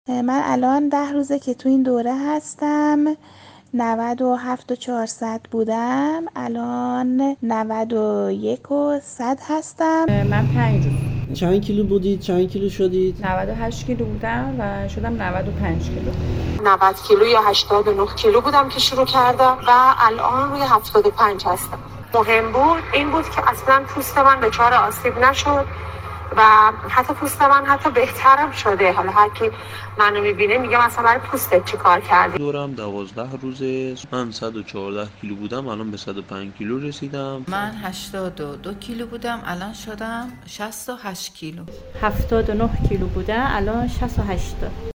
من الان 10 روزه که تو این دوره هستم. 97 و 400 بودم، الان 91 و 100 هستم. من 5 روز. چند کیلو بودید؟ چند کیلو شدید؟ 98 کیلو بودم و شدم 95 کیلو. 90 کیلو یا 89 کیلو بودم که شروع کردم و الان روی 75 هستم. مهم بود این بود که اصلا پوست من دچار آسیب نشد و حتی پوست من حتی بهترم شده. حالا هر کی منو میبینه میگه مثلا برای پوستت چی کار کردی؟ دورم 12 روزه. من 114 کیلو بودم، الان به 105 کیلو رسیدم. من 82 کیلو بودم، الان شدم 68 کیلو. 79 کیلو بودم، الان 68.